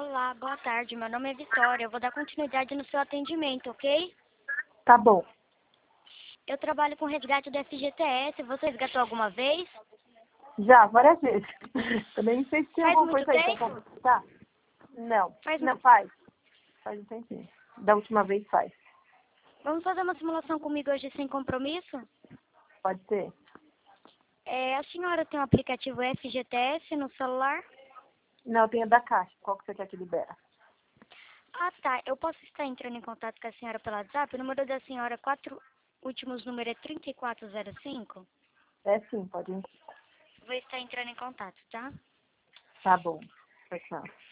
Olá, boa tarde. Meu nome é Vitória. Eu vou dar continuidade no seu atendimento, ok? Tá bom. Eu trabalho com resgate do FGTS. Você resgatou alguma vez? Já, várias vezes. Também não sei se tem Faz alguma muito coisa aí pra tempo? contar. Não. Faz... Não, faz. Faz um tempinho. Da última vez faz. Vamos fazer uma simulação comigo hoje sem compromisso? Pode ser? A senhora tem o aplicativo FGTS no celular? Não, tem a da Caixa. Qual que você quer que libera? Ah, tá. Eu posso estar entrando em contato com a senhora pelo WhatsApp? O número da senhora, 4 últimos números é 3405? É sim, pode ir. Vou estar entrando em contato, tá? Tá bom. Tchau.